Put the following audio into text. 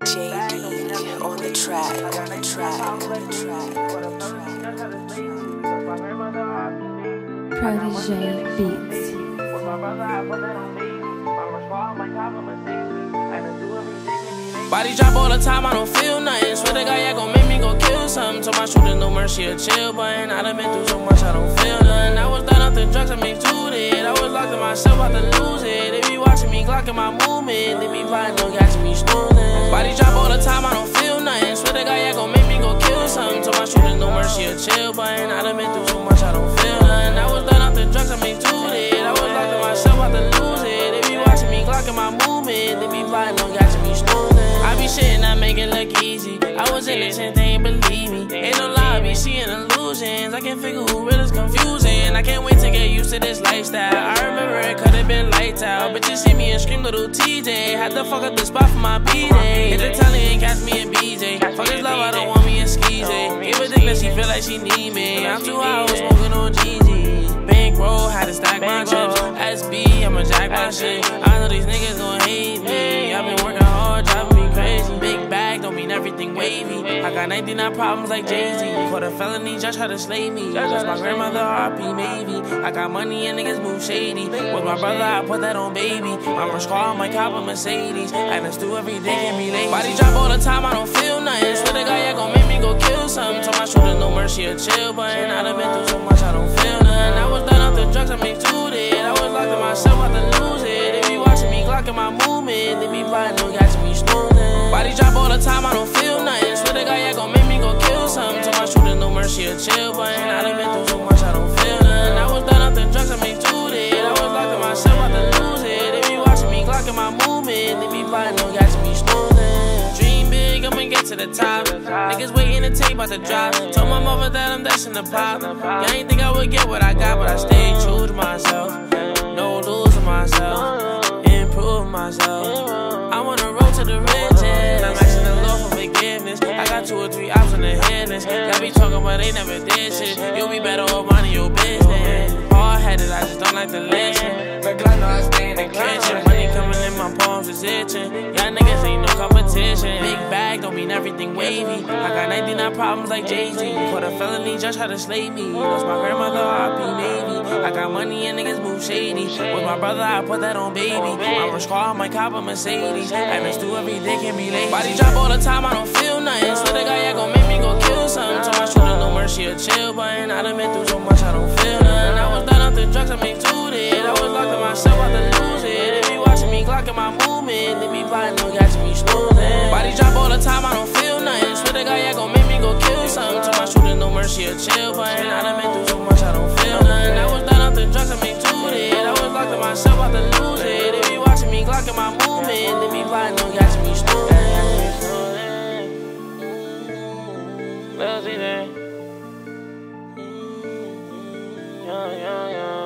JD on the track, on the track, on the track. Protege Beats. Body drop all the time, I don't feel nothing. Swear to God, yeah, gon' make me go kill something. Told my shooter no mercy, a chill button. I done been through so much, I don't feel nothing. I was done off the drugs, I made to it. I was locked in myself, about to lose it. They be watching me, glocking my movement. They be plotting, no catching me snoozing. Body drop all the time, I don't feel nothing. Swear to God, yeah, gon' make me go kill something. Told my shooter no mercy, a chill button. I done been through so much, I don't feel nothing. I was done off the drugs, I made to it. I was locked in myself, about to lose it. They be watching me, glocking my movement. They be plotting, no catching me snoozing. I be shitting, I make it look easy. I was innocent, they ain't believe me. Ain't no lie, I be seeing illusions. I can't figure who real is confusing. I can't wait to get used to this lifestyle. I remember it could've been lights out, but you see me and scream little TJ. Had to fuck up the spot for my B-Day. Hit the telly and catch me in BJ. Fuck his love, I don't want me in Skeezy. Give a dick that she feel like she need me. I'm too high, I was smoking on GG. Bankroll, had to stack my chips. SB, I'ma jack my shit. I know these niggas gon' hate me. I've been working hard, driving me crazy. Big bag don't mean everything wavy. I got 99 problems like Jay-Z. Caught a felony, judge tried to slay me. Lost my grandmother, RP maybe. I got money and niggas move shady. With my brother, I put that on baby. My rush car, my cop, a Mercedes. And it's do every day, can be late. Body drop all the time, I don't feel nothing. Swear to God, yeah, gon' make me go kill something. Told my shooter no mercy, a chill button. I done been through so much, I don't feel nothing. I was done off the drugs, I made to it. I was locked in myself, about to lose it. They be watching me, glocking my movement. They be plotting, no catching me snoozing. Body drop all the time, I don't feel nothing. Swear to God, yeah, gon' make me go kill something. Told my shooter no mercy, a chill button. I done been through so much, I don't feel nothing. I was done off the drugs, I made to it. I was locked in myself, about to lose it. They be watching me, glocking my movement. They be plotting, no catching me snoozing. Dream big, I'ma get to the top. Niggas waiting to tape about the drop. Told my mother that I'm dashing the pop. Yeah, I ain't think I would get what I got, but I stayed true to myself. No losing myself, improve myself. I wanna roll to the riches. I'm asking the Lord for forgiveness. I got 2 or 3 options in the handless. Y'all be talking, but they never did shit. You'll be better off minding your business. Hard-headed, I just don't like to listen. Look, I know I stay in the kitchen. Money coming in, my palms is itching. Y'all niggas ain't no competition. Big bag don't mean everything wavy. I got 99 problems like Jay-Z. Caught a felony, judge tried to slay me. Lost my grandmother, RP Navy. I got money and niggas move shady. With my brother, I put that on baby. My rush car, my cop, a Mercedes. And it's do every day, can be late. Body drop all the time, I don't feel nothing. Swear to God, yeah, gon' make me go kill something. Told my shooter no mercy, a chill button. I done been through so much, I don't feel nothing. I was done off the drugs, I made to it. I was locked in myself, about to lose it. They be watching me, glocking my movement. They be plotting, no catching me snoozing. Body drop all the time, I don't feel nothing. Swear to God, yeah, gon' make me go kill something. Told my shooter no mercy, a chill button. I done been through so much, I don't feel nothing. I was done off the drugs, I made to it. I was locked in myself, about to lose it. They be watching me, glocking my movement. They be plotting, no catching me snoozing. Let's see that. Yeah.